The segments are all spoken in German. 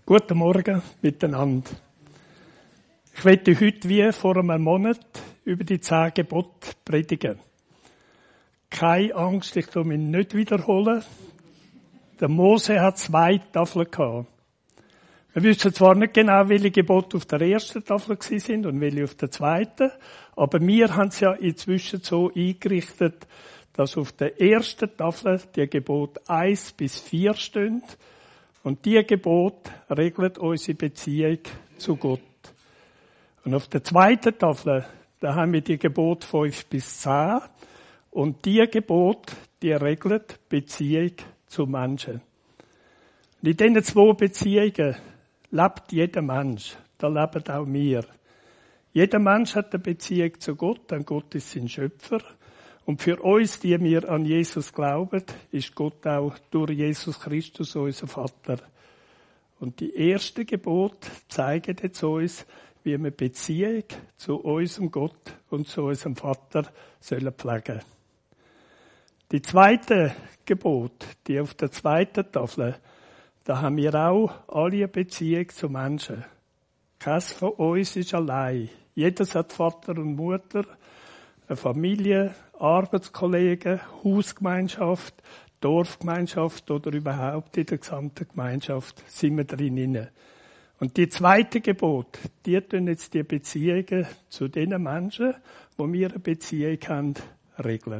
Guten Morgen miteinander. Ich möchte heute wie vor einem Monat über die 10 Gebote predigen. Keine Angst, ich tue mich nicht wiederholen. Der Mose hat 2 Tafeln gehabt. Wir wissen zwar nicht genau, welche Gebote auf der ersten Tafel sind und welche auf der zweiten, aber wir haben es ja inzwischen so eingerichtet, dass auf der ersten Tafel die Gebote 1 bis 4 stehen. Und diese Gebote regelt unsere Beziehung zu Gott. Und auf der zweiten Tafel, da haben wir die Gebote 5 bis 10. Und diese Gebote, die regeln die Beziehung zu Menschen. Und in diesen 2 Beziehungen lebt jeder Mensch. Da leben auch wir. Jeder Mensch hat eine Beziehung zu Gott, denn Gott ist sein Schöpfer. Und für uns, die wir an Jesus glauben, ist Gott auch durch Jesus Christus unser Vater. Und die ersten Gebote zeigen jetzt uns, wie wir Beziehung zu unserem Gott und zu unserem Vater sollen pflegen. Die zweite Gebot, die auf der zweiten Tafel, da haben wir auch alle eine Beziehung zu Menschen. Keines von uns ist allein. Jeder hat Vater und Mutter, eine Familie, Arbeitskollegen, Hausgemeinschaft, Dorfgemeinschaft oder überhaupt in der gesamten Gemeinschaft sind wir drin. Und die zweite Gebot, die tun jetzt die Beziehungen zu den Menschen, wo wir eine Beziehung haben, regeln.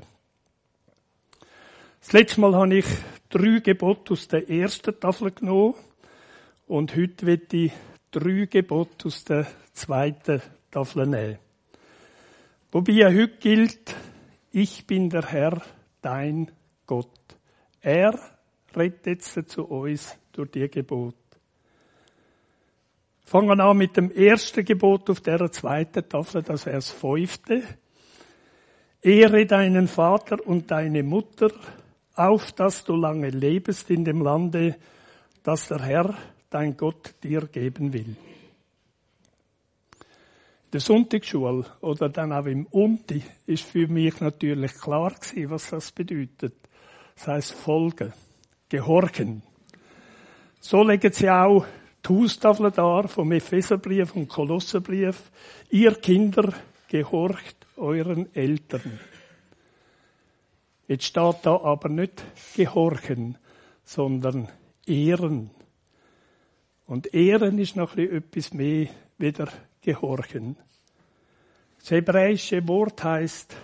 Das letzte Mal habe ich 3 Gebote aus der ersten Tafel genommen und heute möchte ich 3 Gebote aus der zweiten Tafel nehmen. Wobei heute gilt, ich bin der Herr, dein Gott. Er redet jetzt zu uns durch die Gebote. Fangen wir an mit dem ersten Gebot auf der zweiten Tafel, das Vers 5. Ehre deinen Vater und deine Mutter, auf dass du lange lebst in dem Lande, das der Herr, dein Gott, dir geben will. In der Sonntagsschule oder dann auch im Unti ist für mich natürlich klar gewesen, was das bedeutet. Das heisst folgen, gehorchen. So legen sie auch die Haustafel dar vom Epheserbrief und Kolosserbrief. Ihr Kinder, gehorcht euren Eltern. Jetzt steht da aber nicht gehorchen, sondern ehren. Und ehren ist noch etwas mehr wieder gehorchen. Das hebräische Wort heisst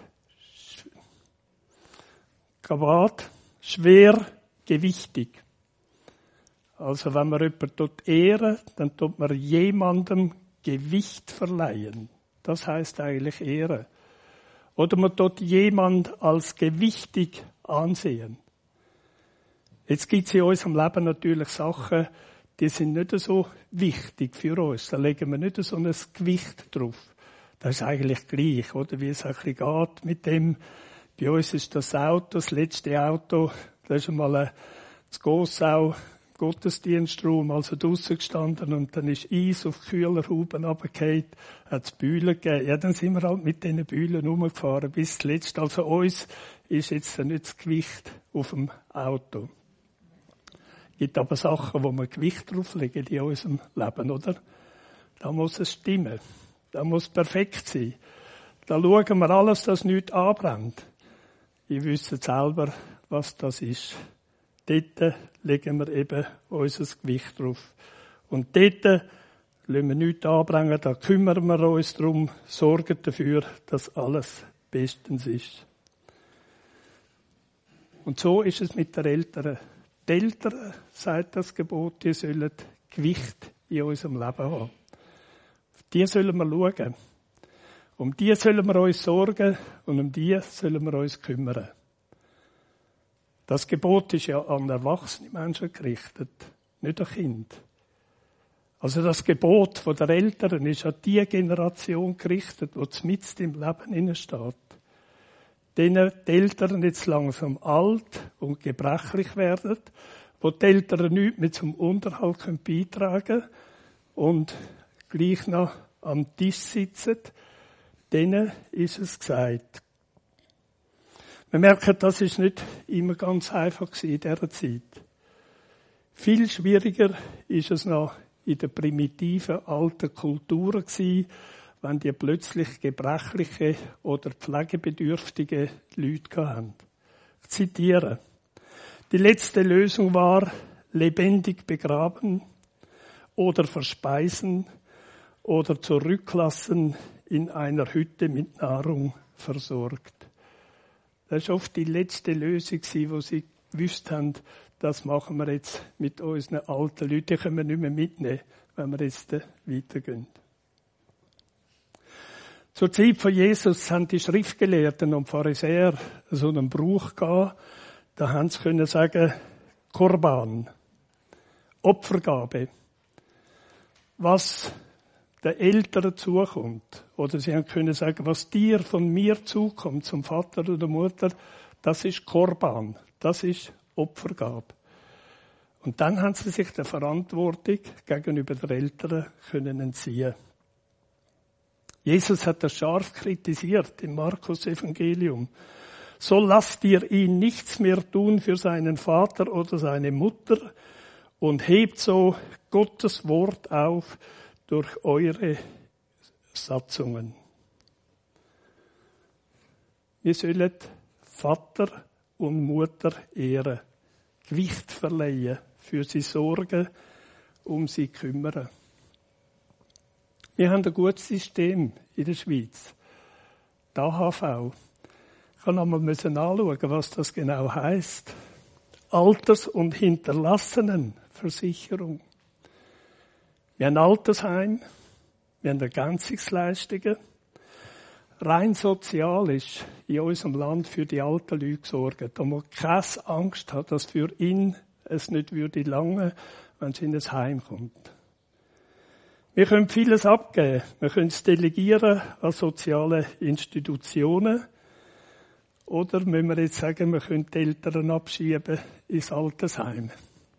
Kavod, schwer, gewichtig. Also wenn man jemanden ehren, dann tut man jemandem Gewicht verleihen. Das heisst eigentlich ehren. Oder man tut jemand als gewichtig ansehen. Jetzt gibt es in unserem Leben natürlich Sachen, die sind nicht so wichtig für uns. Da legen wir nicht so ein Gewicht drauf. Das ist eigentlich gleich, oder? Wie es ein bisschen geht mit dem. Bei uns ist das Auto, das letzte Auto, da ist einmal zu Gossau Gottesdienstraum, also draussen gestanden und dann ist Eis auf Kühlerhuben runtergefallen, hat es Bühlen gegeben. Ja, dann sind wir halt mit diesen Bühlen rumgefahren bis zuletzt. Also uns ist jetzt nicht das Gewicht auf dem Auto. Es gibt aber Sachen, wo wir Gewicht drauflegen in unserem Leben, oder? Da muss es stimmen. Da muss perfekt sein. Da schauen wir alles, dass nichts anbrennt. Ihr wisst selber, was das ist. Dort legen wir eben unser Gewicht drauf. Und dort lassen wir nichts anbrennen, da kümmern wir uns darum, sorgen dafür, dass alles bestens ist. Und so ist es mit den Eltern. Die Eltern, sagt das Gebot, die sollen Gewicht in unserem Leben haben. Auf die sollen wir schauen. Um die sollen wir uns sorgen und um die sollen wir uns kümmern. Das Gebot ist ja an erwachsene Menschen gerichtet, nicht an Kinder. Also das Gebot der Eltern ist an die Generation gerichtet, die mitten im Leben steht. Denen die Eltern jetzt langsam alt und gebrechlich werden, wo die Eltern nichts mehr zum Unterhalt beitragen können und gleich noch am Tisch sitzen, denen ist es gesagt. Wir merken, das ist nicht immer ganz einfach in dieser Zeit. Viel schwieriger ist es noch in der primitiven alten Kulturen gewesen, wenn die plötzlich gebrechliche oder pflegebedürftige Leute hatten. Ich zitiere. Die letzte Lösung war, lebendig begraben oder verspeisen oder zurücklassen in einer Hütte mit Nahrung versorgt. Das war oft die letzte Lösung, wo sie gewusst haben, das machen wir jetzt mit unseren alten Leuten. Die können wir nicht mehr mitnehmen, wenn wir jetzt weitergehen. Zur Zeit von Jesus haben die Schriftgelehrten und Pharisäer so einen Brauch gehabt, da haben sie können sagen, Korban, Opfergabe, was den Eltern zukommt. Oder sie haben können sagen, was dir von mir zukommt, zum Vater oder Mutter, das ist Korban, das ist Opfergabe. Und dann haben sie sich der Verantwortung gegenüber den Eltern können entziehen. Jesus hat das scharf kritisiert im Markus-Evangelium. So lasst ihr ihn nichts mehr tun für seinen Vater oder seine Mutter und hebt so Gottes Wort auf durch eure Satzungen. Wir sollen Vater und Mutter ehren, Gewicht verleihen, für sie sorgen, um sie kümmern. Wir haben ein gutes System in der Schweiz. Die AHV. Ich kann einmal anschauen, was das genau heisst. Alters- und Hinterlassenenversicherung. Wir haben Altersheim, wir haben Ergänzungsleistungen. Rein sozial ist in unserem Land für die alten Leute gesorgt. Da muss keine Angst haben, dass für ihn es nicht würde lange, wenn es in ein Heim kommt. Wir können vieles abgeben. Wir können es delegieren an soziale Institutionen. Oder müssen wir jetzt sagen, wir können die Eltern abschieben ins Altersheim.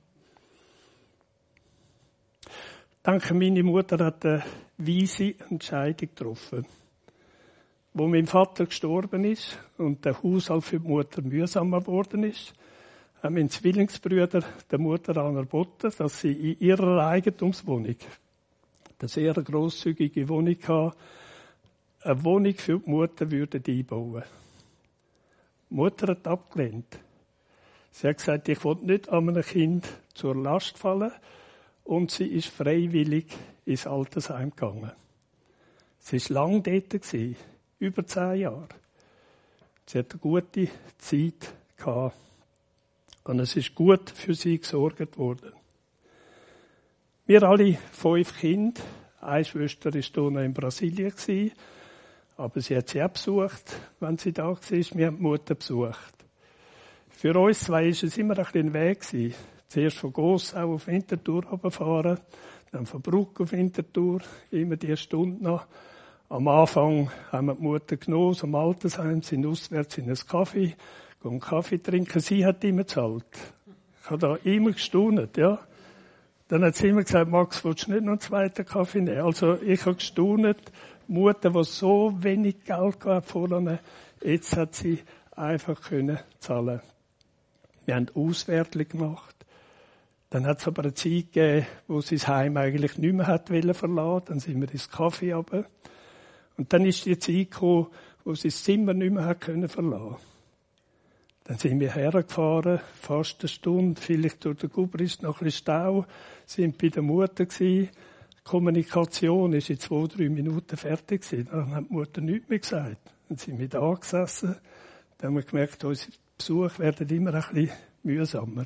Ich denke, meine Mutter hat eine weise Entscheidung getroffen. Wo mein Vater gestorben ist und der Haushalt für die Mutter mühsamer geworden ist, haben meine Zwillingsbrüder der Mutter angeboten, dass sie in ihrer Eigentumswohnung, eine sehr grosszügige Wohnung hatte, eine Wohnung für die Mutter einbauen. Die Mutter hat abgelehnt. Sie hat gesagt, ich will nicht an einem Kind zur Last fallen, und sie ist freiwillig ins Altersheim gegangen. Sie war lange dort, über 10 Jahre. Sie hat eine gute Zeit gehabt. Und es ist gut für sie gesorgt worden. Wir alle 5 Kinder. Eine Schwester war hier noch in Brasilien, aber sie hat sie auch besucht, wenn sie da war. Wir haben die Mutter besucht. Für uns 2 war es immer ein bisschen Weg. Zuerst von Gossau auf Winterthur runterfahren, dann von Bruck auf Winterthur, immer die Stunde noch. Am Anfang haben wir die Mutter genommen, am Altersheim, sind auswärts in einen Kaffee, gehen Kaffee trinken. Sie hat immer gezahlt. Ich habe da immer gestaunt, ja. Dann hat sie immer gesagt, Max, willst du nicht noch einen zweiten Kaffee nehmen? Also, ich habe gestaunt, die Mutter, die so wenig Geld gehabt vorne, jetzt hat sie einfach können zahlen. Wir haben Auswärtli gemacht. Dann hat es aber eine Zeit gegeben, wo sie das Heim eigentlich nicht mehr hat verlassen. Dann sind wir ins Kaffee runter. Und dann ist die Zeit gekommen, wo sie das Zimmer nicht mehr hat verlassen konnte. Dann sind wir hergefahren, fast eine Stunde, vielleicht durch den Gubris noch ein bisschen Stau, sind bei der Mutter gewesen. Die Kommunikation ist in 2-3 Minuten fertig gewesen. Dann hat die Mutter nichts mehr gesagt. Dann sind wir da gesessen. Dann haben wir gemerkt, unsere Besuche werden immer ein bisschen mühsamer.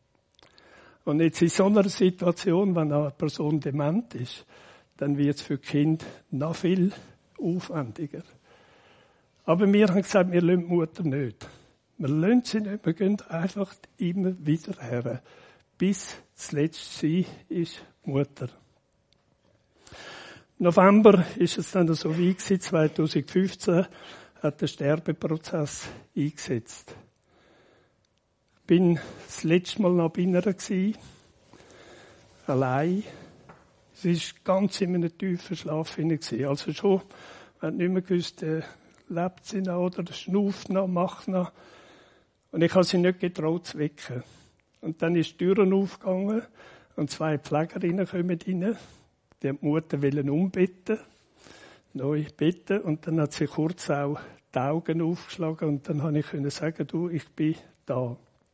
Und jetzt in so einer Situation, wenn eine Person dement ist, dann wird es für die Kinder noch viel aufwendiger. Aber wir haben gesagt, wir lassen die Mutter nicht. Wir lassen sie nicht, wir gehen einfach immer wieder her. Bis zuletzt sie ist die Mutter. Im November ist es dann so weit gewesen, 2015 hat der Sterbeprozess eingesetzt. Ich bin das letzte Mal noch bei ihr gewesen, allein. Sie war ganz in einem tiefen Schlaf gewesen. Also schon, man hat nicht mehr gewusst, lebt sie noch oder schnauft noch, macht noch. Und ich habe sie nicht getraut zu wecken. Und dann ist die Tür aufgegangen und 2 Pflegerinnen kommen rein. Die haben die Mutter wollen umbetten, neu betten, und dann hat sie kurz auch die Augen aufgeschlagen und dann konnte ich sagen, du, ich bin da.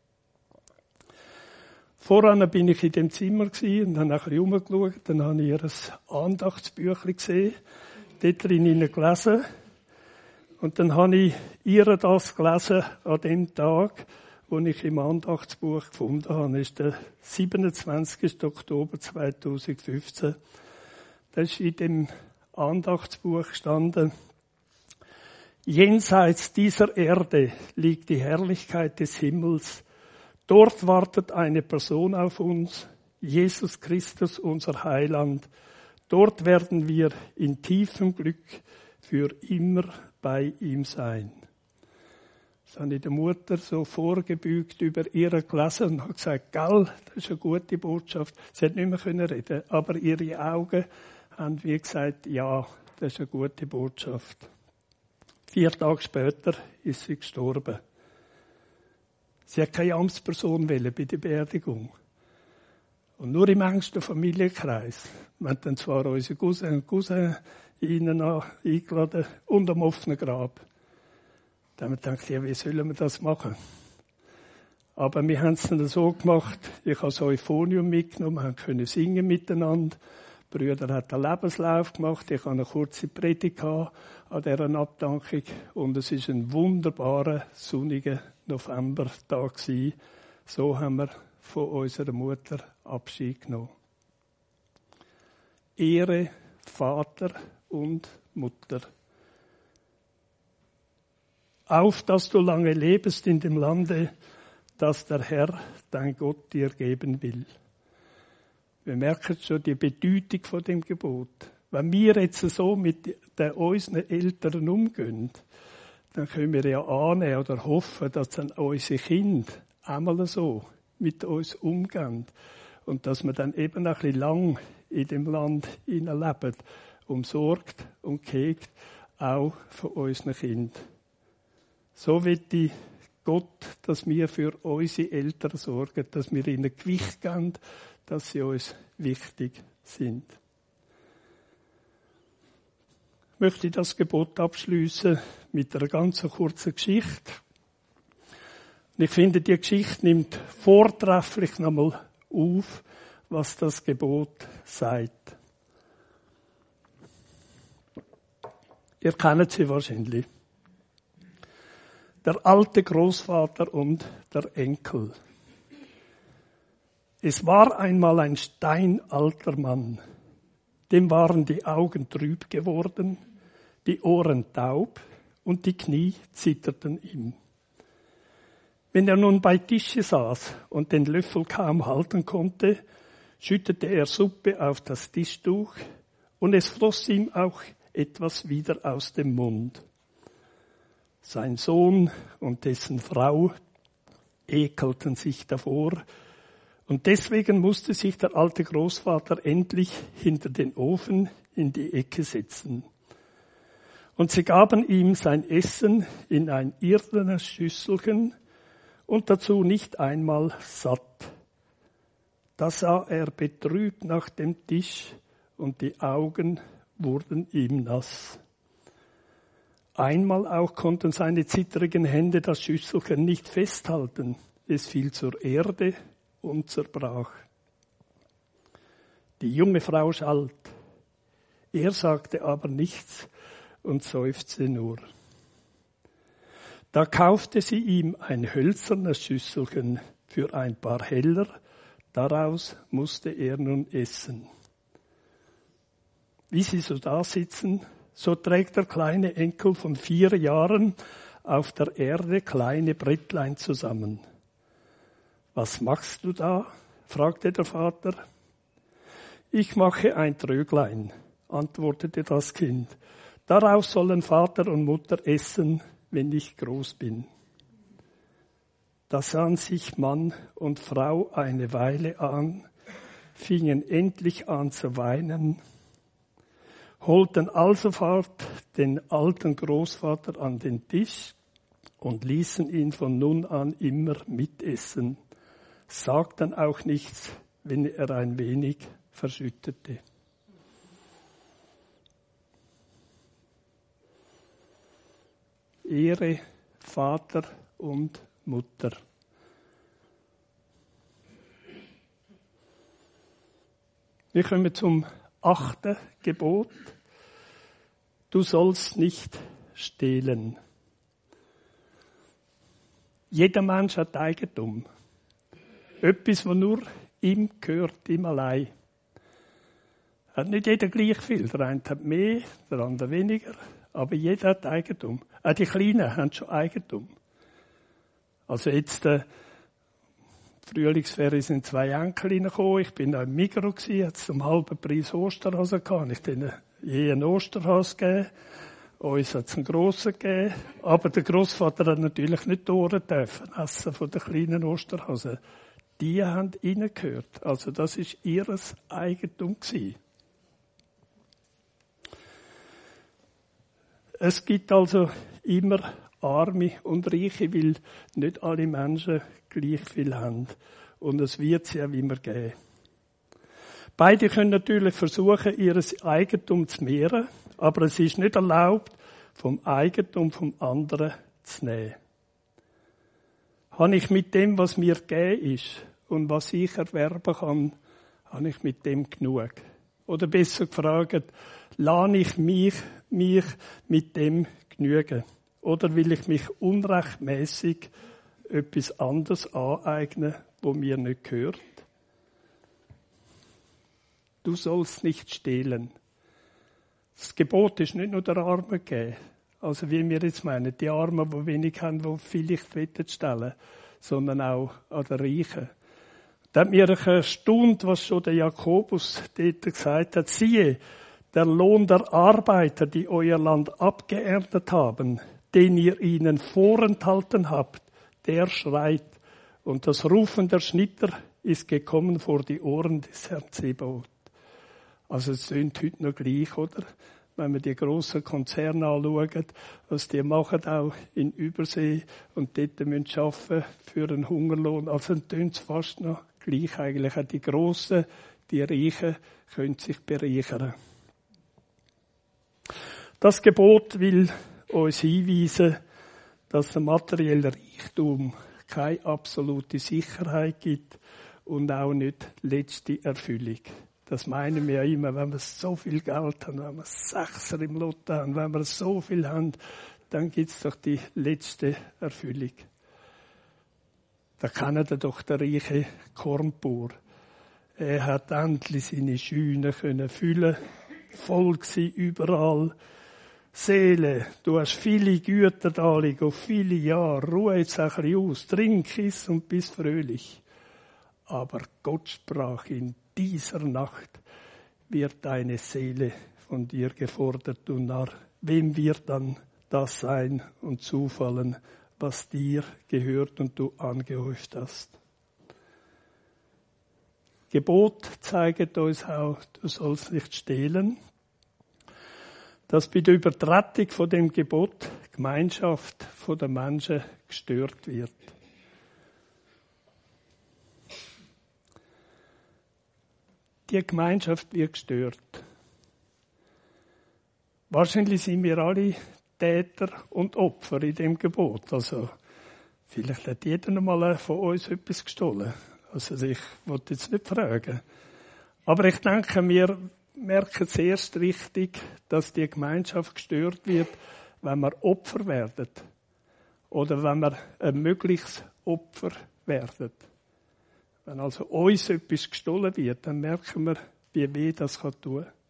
Voran bin ich in dem Zimmer und habe ein bisschen rumgeschaut. Dann habe ich ihr Andachtsbüchlein gesehen, dort drin gelesen. Und dann habe ich ihr das gelesen an dem Tag, wo ich im Andachtsbuch gefunden habe. Das ist der 27. Oktober 2015. Da ist in dem Andachtsbuch gestanden: Jenseits dieser Erde liegt die Herrlichkeit des Himmels. Dort wartet eine Person auf uns, Jesus Christus, unser Heiland. Dort werden wir in tiefem Glück für immer bei ihm sein. Das habe ich der Mutter so vorgebeugt über ihre gelesen und habe gesagt, gell, das ist eine gute Botschaft. Sie hat nicht mehr reden, aber ihre Augen haben wie gesagt, ja, das ist eine gute Botschaft. 4 Tage später ist sie gestorben. Sie hat keine Amtsperson wählen bei der Beerdigung. Und nur im engsten Familienkreis. Wir haben dann zwar unsere Cousin und Cousin ihnen eingeladen und am offenen Grab. Da haben wir gedacht, ja, wie sollen wir das machen? Aber wir haben es dann so gemacht, ich habe das Euphonium mitgenommen, wir können singen miteinander. Der Brüder hat einen Lebenslauf gemacht, ich hatte eine kurze Predigt an dieser Abdankung und es war ein wunderbarer, sonniger Novembertag gewesen. So haben wir von unserer Mutter Abschied genommen. Ehre Vater und Mutter. Auf, dass du lange lebst in dem Lande, das der Herr, dein Gott, dir geben will. Wir merken schon die Bedeutung von dem Gebot. Wenn wir jetzt so mit unseren Eltern umgehen, dann können wir ja annehmen oder hoffen, dass dann unsere Kinder einmal so mit uns umgehen und dass wir dann eben ein bisschen lang in dem Land leben, umsorgt und gehegt, auch von unseren Kindern. So will Gott, dass wir für unsere Eltern sorgen, dass wir ihnen Gewicht geben, dass sie uns wichtig sind. Ich möchte das Gebot abschließen mit einer ganz kurzen Geschichte. Und ich finde, die Geschichte nimmt vortrefflich nochmal auf, was das Gebot sagt. Ihr kennt sie wahrscheinlich. Der alte Großvater und der Enkel. Es war einmal ein steinalter Mann. Dem waren die Augen trüb geworden, die Ohren taub und die Knie zitterten ihm. Wenn er nun bei Tische saß und den Löffel kaum halten konnte, schüttete er Suppe auf das Tischtuch und es floss ihm auch etwas wieder aus dem Mund. Sein Sohn und dessen Frau ekelten sich davor und deswegen musste sich der alte Großvater endlich hinter den Ofen in die Ecke setzen. Und sie gaben ihm sein Essen in ein irdenes Schüsselchen und dazu nicht einmal satt. Da sah er betrübt nach dem Tisch und die Augen wurden ihm nass. Einmal auch konnten seine zittrigen Hände das Schüsselchen nicht festhalten. Es fiel zur Erde und zerbrach. Die junge Frau schalt. Er sagte aber nichts und seufzte nur. Da kaufte sie ihm ein hölzernes Schüsselchen für ein paar Heller. Daraus musste er nun essen. Wie sie so da sitzen, so trägt der kleine Enkel von 4 Jahren auf der Erde kleine Brettlein zusammen. Was machst du da? Fragte der Vater. Ich mache ein Tröglein, antwortete das Kind. Daraus sollen Vater und Mutter essen, wenn ich groß bin. Da sahen sich Mann und Frau eine Weile an, fingen endlich an zu weinen, holten alsofort den alten Großvater an den Tisch und ließen ihn von nun an immer mitessen, sagten auch nichts wenn er ein wenig verschüttete. Ehre Vater und Mutter. Wir kommen zum 8. Gebot. Du sollst nicht stehlen. Jeder Mensch hat Eigentum. Etwas, was nur ihm gehört, ihm allein. Hat nicht jeder gleich viel. Der eine hat mehr, der andere weniger. Aber jeder hat Eigentum. Auch die Kleinen haben schon Eigentum. Also jetzt, Frühlingsferien sind 2 Enkel gekommen. Ich bin noch im Migros gewesen, hat zum halben Preis Osterhase gehabt. Ich denen je einen Osterhase gegeben. Uns hat es einen grossen gegeben. Aber der Grossvater hat natürlich nicht die Ohren dürfen essen von den kleinen Osterhasen. Die haben ihnen gehört. Also das ist ihres Eigentum gewesen. Es gibt also immer Arme und Reiche, weil nicht alle Menschen gleich viel haben. Und es wird sie auch immer geben. Beide können natürlich versuchen, ihr Eigentum zu mehren, aber es ist nicht erlaubt, vom Eigentum vom anderen zu nehmen. Habe ich mit dem, was mir gegeben ist und was ich erwerben kann, habe ich mit dem genug? Oder besser gefragt, lasse ich mich mit dem genügen? Oder will ich mich unrechtmäßig etwas anderes aneignen, wo mir nicht gehört? Du sollst nicht stehlen. Das Gebot ist nicht nur der Armen geben. Also wie wir jetzt meinen, die Armen, die wenig haben, die vielleicht stellen, sondern auch an den Reichen. Da hat mir erstaunt, was schon der Jakobus dort gesagt hat. Siehe, der Lohn der Arbeiter, die euer Land abgeerntet haben, den ihr ihnen vorenthalten habt, der schreit. Und das Rufen der Schnitter ist gekommen vor die Ohren des Herrn Zebaoth. Also es tönt heute noch gleich, oder? Wenn wir die grossen Konzerne anschauen, was die machen auch in Übersee und dort müssen arbeiten für einen Hungerlohn. Also tönt es fast noch gleich eigentlich. Auch die Grossen, die Reichen können sich bereichern. Das Gebot will uns hinweisen, dass der materielle Reichtum keine absolute Sicherheit gibt und auch nicht letzte Erfüllung. Das meinen wir ja immer, wenn wir so viel Geld haben, wenn wir Sechser im Lotto haben, wenn wir so viel haben, dann gibt es doch die letzte Erfüllung. Da kennt ihr doch der reiche Kornbauer. Er hat endlich seine Scheunen können füllen, voll gsi überall. Seele, du hast viele Güter da liegen, auf viele Jahre, ruhe jetzt ein bisschen aus, trink, iss und bist fröhlich. Aber Gott sprach, in dieser Nacht wird deine Seele von dir gefordert und nach wem wird dann das sein und zufallen, was dir gehört und du angehäuft hast. Gebot zeigt uns auch, du sollst nicht stehlen. Dass bei der Übertretung von dem Gebot die Gemeinschaft der Menschen gestört wird. Die Gemeinschaft wird gestört. Wahrscheinlich sind wir alle Täter und Opfer in dem Gebot. Also, vielleicht hat jeder einmal von uns etwas gestohlen. Also, ich wollte jetzt nicht fragen. Aber ich denke, wir merken zuerst richtig, dass die Gemeinschaft gestört wird, wenn wir Opfer werden. Oder wenn wir ein mögliches Opfer werden. Wenn also uns etwas gestohlen wird, dann merken wir, wie weh das tun kann.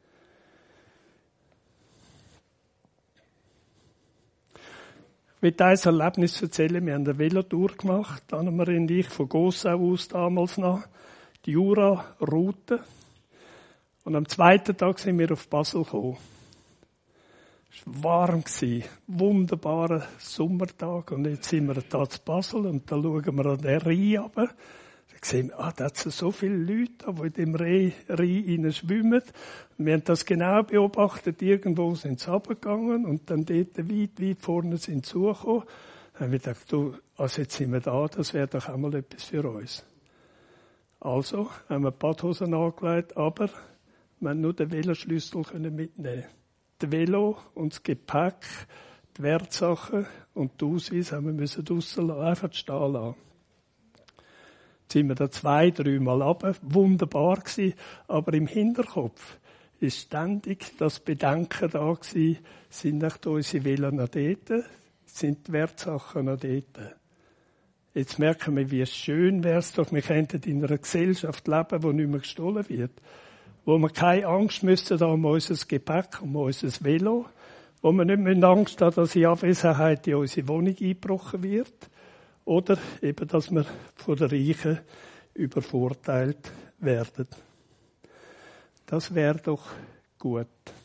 Ich will ein Erlebnis erzählen. Wir haben eine Velotour gemacht, Annemarie und ich, von Gossau aus damals noch, die Jura-Route. Und am 2. Tag sind wir auf Basel gekommen. Es war warm, wunderbarer Sommertag. Und jetzt sind wir da zu Basel und da schauen wir an den Rhein runter. Da sehen wir, da hat es so viele Leute, die in dem Rhein schwimmen. Und wir haben das genau beobachtet. Irgendwo sind sie runtergegangen und dann dort weit vorne sind sie zugekommen. Dann haben wir gedacht, also jetzt sind wir da, das wäre doch auch mal etwas für uns. Also haben wir die Badhosen angelegt, aber wir haben nur den Veloschlüssel mitnehmen. Das Velo und das Gepäck, die Wertsachen und die Ausweise haben wir draussen lassen, einfach stehen lassen. Jetzt sind wir da 2-3 Mal runter, wunderbar gewesen, aber im Hinterkopf ist ständig das Bedenken da gewesen, sind nicht unsere Velo noch dort, sind die Wertsachen noch dort. Jetzt merken wir, wie schön wäre es doch, wir könnten in einer Gesellschaft leben, wo nicht mehr gestohlen wird. Wo wir keine Angst müssen haben um unser Gepäck, um unser Velo. Wo wir nicht Angst haben, dass in Abwesenheit in unsere Wohnung eingebrochen wird. Oder eben, dass wir von den Reichen übervorteilt werden. Das wäre doch gut.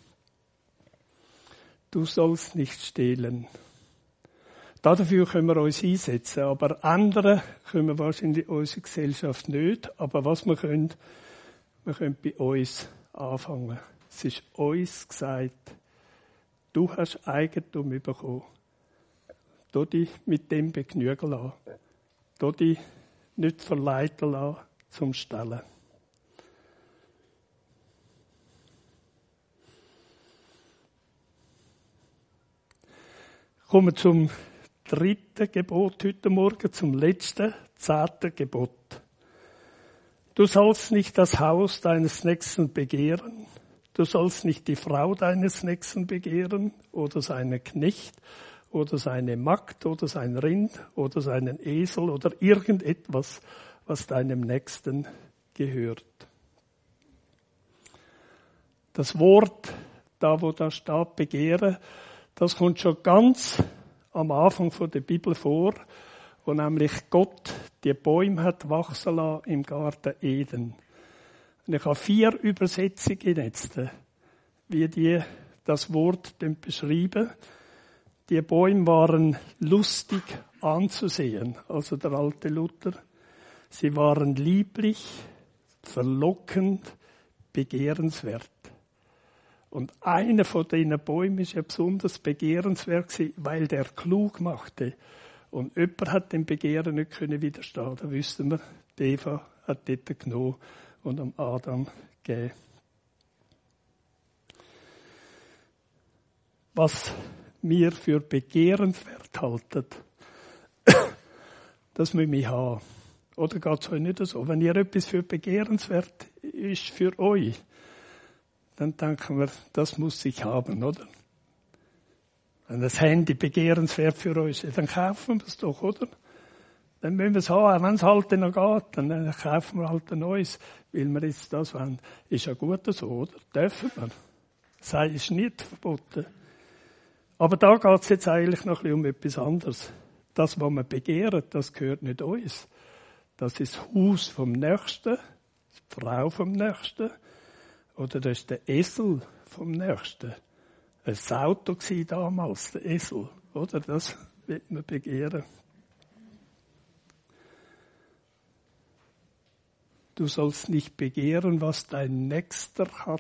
Du sollst nicht stehlen. Dafür können wir uns einsetzen, aber ändern können wir wahrscheinlich unsere Gesellschaft nicht. Aber was wir können bei uns anfangen. Es ist uns gesagt, du hast Eigentum bekommen. Du dich mit dem begnügen lassen. Du dich nicht verleiten lassen zum Stellen. Kommen wir zum 3. Gebot heute Morgen, zum letzten, 10. Gebot. Du sollst nicht das Haus deines Nächsten begehren. Du sollst nicht die Frau deines Nächsten begehren oder seinen Knecht oder seine Magd oder sein Rind oder seinen Esel oder irgendetwas, was deinem Nächsten gehört. Das Wort, da wo da steht, begehren, das kommt schon ganz am Anfang der Bibel vor, wo nämlich Gott die Bäume hat wachsen lassen im Garten Eden. Und ich habe 4 Übersetzungen jetzt, wie die das Wort beschreiben. Die Bäume waren lustig anzusehen, also der alte Luther. Sie waren lieblich, verlockend, begehrenswert. Und einer von diesen Bäumen ist ja besonders begehrenswert gewesen, weil der klug machte. Und jemand hat dem Begehren nicht widerstehen können. Da wüssten wir, die Eva hat dort genommen und am Adam gegeben. Was wir für begehrenswert halten, das müssen wir haben. Oder geht es euch nicht so? Wenn ihr etwas für begehrenswert ist für euch, dann denken wir, das muss ich haben, oder? Wenn das Handy begehrenswert für uns ist, dann kaufen wir es doch, oder? Dann müssen wir es haben, wenn es halt noch geht, dann kaufen wir halt ein neues, weil wir jetzt das wollen. Ist ja gut so, oder? Dürfen wir. Das ist nicht verboten. Aber da geht es jetzt eigentlich noch ein bisschen um etwas anderes. Das, was wir begehren, das gehört nicht uns. Das ist das Haus vom Nächsten, die Frau vom Nächsten, oder das ist der Esel vom Nächsten. Ein Auto war damals, der Esel, oder? Das wird man begehren. Du sollst nicht begehren, was dein Nächster hat.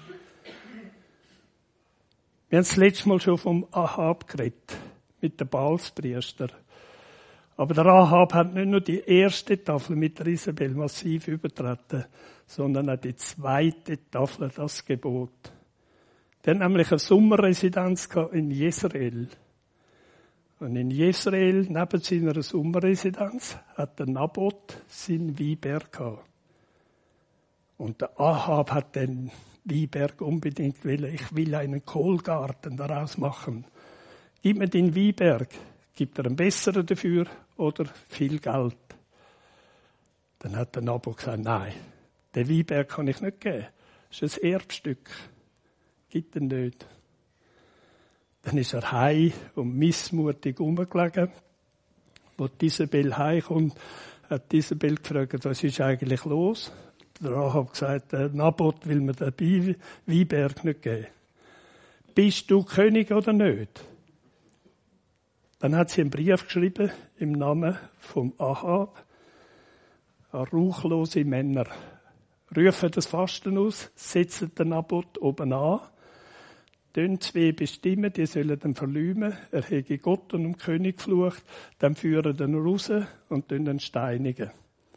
Wir haben das letzte Mal schon vom Ahab geredet, mit dem Baalspriester. Aber der Ahab hat nicht nur die erste Tafel mit der Isabel massiv übertreten, sondern auch die zweite Tafel, das Gebot. Der hat nämlich eine Sommerresidenz in Jezreel. Und in Jezreel, neben seiner Sommerresidenz, hat der Naboth seinen Weinberg gehabt. Und der Ahab hat den Weinberg unbedingt wollen. Ich will einen Kohlgarten daraus machen. Gib mir den Weinberg. Gibt er einen besseren dafür oder viel Geld? Dann hat der Naboth gesagt, nein, den Weinberg kann ich nicht geben. Das ist ein Erbstück. Gibt er nicht. Dann ist er heim und missmutig rumgelegen. Als Isabel heimkommt, hat Isabel gefragt, was ist eigentlich los? Der Ahab gesagt, der Naboth will mir den Weinberg nicht geben. Bist du König oder nicht? Dann hat sie einen Brief geschrieben im Namen vom Ahab an ruchlose Männer. Rufen das Fasten aus, setzen den Naboth oben an, tun 2 bestimmen, die sollen den verleumden, er hätte Gott und dem König geflucht, dann führen den raus und tun den steinigen.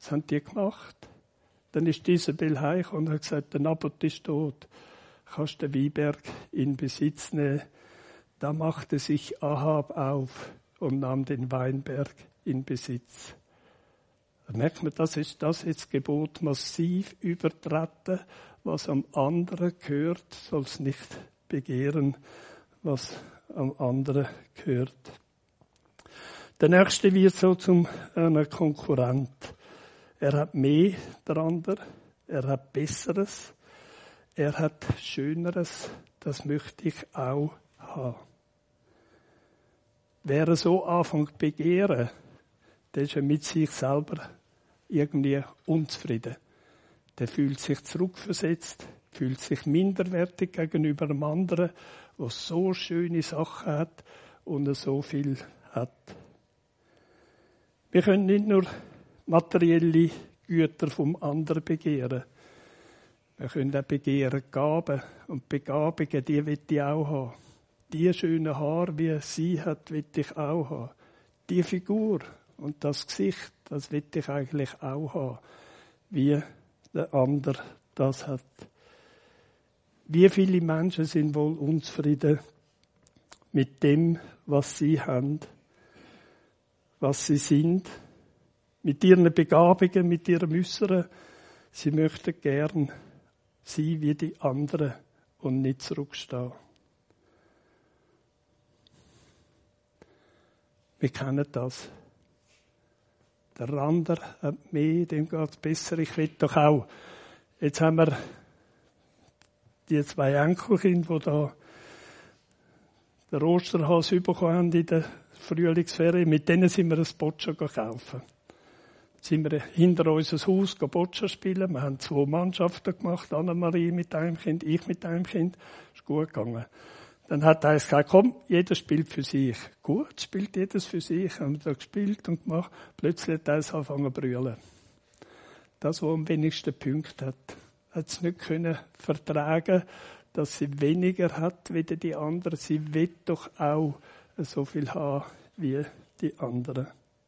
Was haben die gemacht? Dann ist Isabel heimgekommen und hat gesagt, der Naboth ist tot. Kannst den Weinberg in Besitz nehmen? Da machte sich Ahab auf und nahm den Weinberg in Besitz. Da merkt man, das ist das Gebot massiv übertreten. Was am anderen gehört, soll es nicht begehren, was am anderen gehört. Der Nächste wird so zum einem Konkurrent. Er hat mehr, der andere. Er hat Besseres. Er hat Schöneres. Das möchte ich auch haben. Wer so anfängt zu begehren, der ist ja mit sich selber irgendwie unzufrieden. Der fühlt sich zurückversetzt, fühlt sich minderwertig gegenüber einem anderen, der so schöne Sachen hat und so viel hat. Wir können nicht nur materielle Güter vom anderen begehren. Wir können auch begehren Gaben. Und Begabungen, die will ich auch haben. Die schönen Haare, wie sie hat, will ich auch haben. Die Figur und das Gesicht, das will ich eigentlich auch haben. Wie der andere das hat. Wie viele Menschen sind wohl unzufrieden mit dem, was sie haben, was sie sind, mit ihren Begabungen, mit ihrem Äußeren. Sie möchten gern sein wie die anderen und nicht zurückstehen. Wir kennen das. Der andere hat mehr, dem geht es besser. Ich will doch auch. Jetzt haben wir die 2 Enkelkinder, die da den Osterhase bekommen haben in der Frühlingsferien. Mit denen sind wir ein Boccia kaufen. Sind wir hinter unser Haus Boccia spielen. Wir haben 2 Mannschaften gemacht. Annemarie mit einem Kind, ich mit einem Kind. Ist gut gegangen. Dann hat er gesagt, komm, jeder spielt für sich. Gut, spielt jedes für sich. Haben wir da gespielt und gemacht. Plötzlich hat er angefangen zu brüllen. Das, was am wenigsten Punkte hat, hat es nicht können vertragen, dass sie weniger hat wie die anderen. Sie will doch auch so viel haben wie die anderen.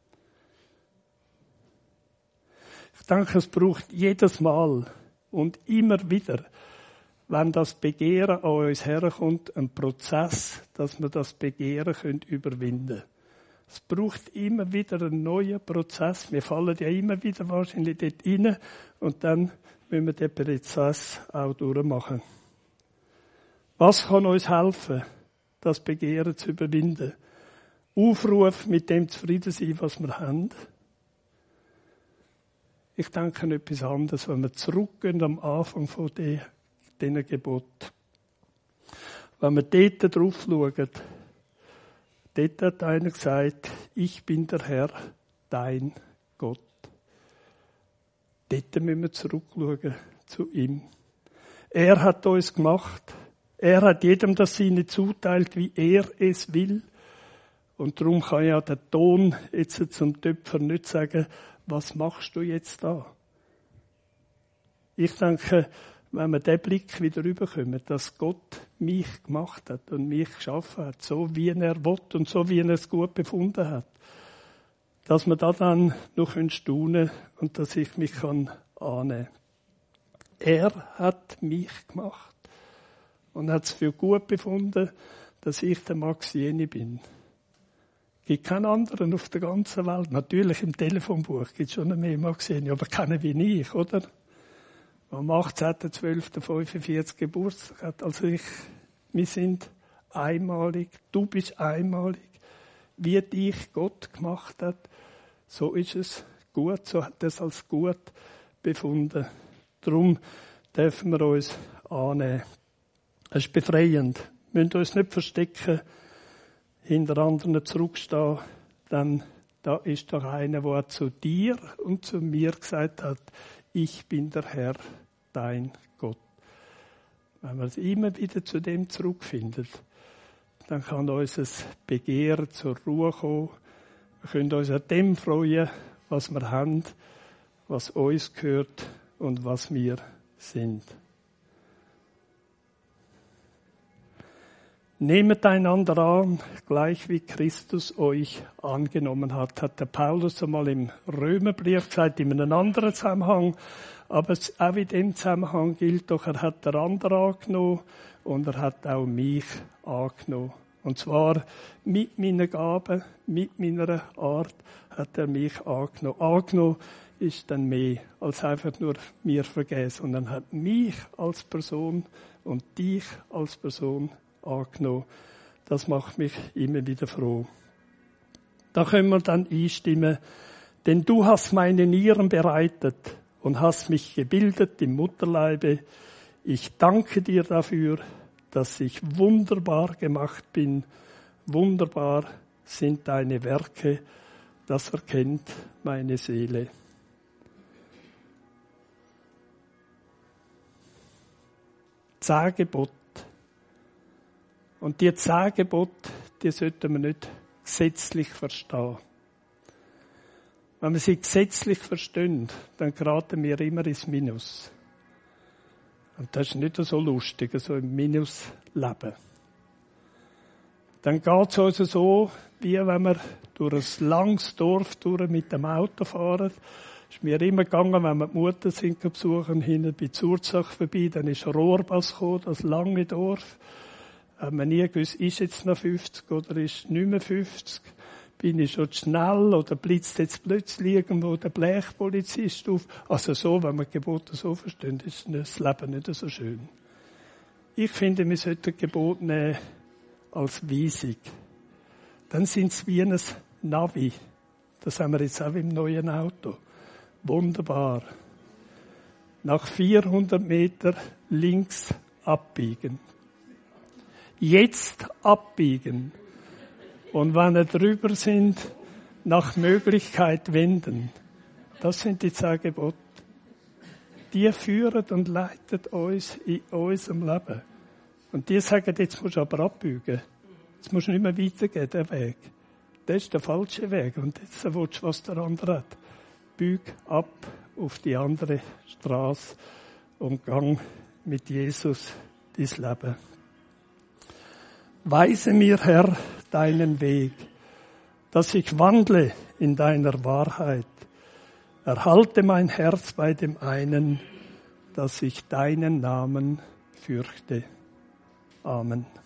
Ich denke, es braucht jedes Mal und immer wieder, wenn das Begehren an uns herkommt, ein Prozess, dass wir das Begehren überwinden können. Es braucht immer wieder einen neuen Prozess. Wir fallen ja immer wieder wahrscheinlich dort rein und dann müssen wir den Prozess auch durchmachen. Was kann uns helfen, das Begehren zu überwinden? Aufruf, mit dem zufrieden sein, was wir haben. Ich denke an etwas anderes, wenn wir zurückgehen am Anfang von diesen Geboten. Wenn wir dort drauf schauen, dort hat einer gesagt, ich bin der Herr, dein Gott. Dort müssen wir zurückschauen zu ihm. Er hat uns gemacht. Er hat jedem das Seine zuteilt, wie er es will. Und darum kann ja der Ton jetzt zum Töpfer nicht sagen, was machst du jetzt da? Ich denke, wenn wir den Blick wieder rüberkommen, dass Gott mich gemacht hat und mich geschaffen hat, so wie er will und so wie er es gut befunden hat, dass wir da dann noch staunen und dass ich mich annehmen kann. Er hat mich gemacht und hat es für gut befunden, dass ich der Max Jeni bin. Es gibt keinen anderen auf der ganzen Welt. Natürlich im Telefonbuch gibt es schon mehr Max Jeni, aber keinen wie ich, oder? Am 18.12.45 Geburtstag hat, also ich. Wir sind einmalig, du bist einmalig. Wie dich Gott gemacht hat, so ist es gut, so hat er es als gut befunden. Darum dürfen wir uns annehmen. Es ist befreiend. Wir müssen uns nicht verstecken, hinter anderen zurückstehen, denn da ist doch einer, der zu dir und zu mir gesagt hat, ich bin der Herr, dein Gott. Wenn wir immer wieder zu dem zurückfinden, dann kann unser Begehren zur Ruhe kommen. Wir können uns an dem freuen, was wir haben, was uns gehört und was wir sind. Nehmet einander an, gleich wie Christus euch angenommen hat der Paulus einmal im Römerbrief gesagt, in einem anderen Zusammenhang. Aber auch in dem Zusammenhang gilt doch, er hat den anderen angenommen und er hat auch mich angenommen. Und zwar mit meinen Gaben, mit meiner Art hat er mich angenommen. Angenommen ist dann mehr als einfach nur mir vergeben, sondern hat mich als Person und dich als Person angenommen. Das macht mich immer wieder froh. Da können wir dann einstimmen, denn du hast meine Nieren bereitet und hast mich gebildet im Mutterleibe. Ich danke dir dafür, dass ich wunderbar gemacht bin. Wunderbar sind deine Werke, das erkennt meine Seele. Zehn Gebote. Und die 10 Gebote, die sollten wir nicht gesetzlich verstehen. Wenn wir sie gesetzlich verstehen, dann geraten wir immer ins Minus. Und das ist nicht so lustig, so im Minus leben. Dann geht es uns so, wie wenn wir durch ein langes Dorf mit dem Auto fahren. Es ist mir immer gegangen, wenn wir die Mutter sind besuchen, hinten bei Zurzach vorbei, dann ist Rohrbass gekommen, das lange Dorf. Haben wir nie gewusst, ist jetzt noch 50 oder ist nicht mehr 50? Bin ich schon zu schnell oder blitzt jetzt plötzlich irgendwo der Blechpolizist auf? Also so, wenn wir Gebote so verstehen, ist das Leben nicht so schön. Ich finde, wir sollten Gebote nehmen als Weisung. Dann sind es wie ein Navi. Das haben wir jetzt auch im neuen Auto. Wunderbar. Nach 400 Meter links abbiegen. Jetzt abbiegen. Und wenn wir drüber sind, nach Möglichkeit wenden. Das sind die 10 Gebote. Die führen und leiten uns in unserem Leben. Und die sagen, jetzt musst du aber abbiegen. Jetzt musst du nicht mehr weitergehen, den Weg. Das ist der falsche Weg. Und jetzt willst du, was der andere hat. Bieg ab auf die andere Straße und gang mit Jesus dein Leben. Weise mir, Herr, deinen Weg, dass ich wandle in deiner Wahrheit. Erhalte mein Herz bei dem einen, dass ich deinen Namen fürchte. Amen.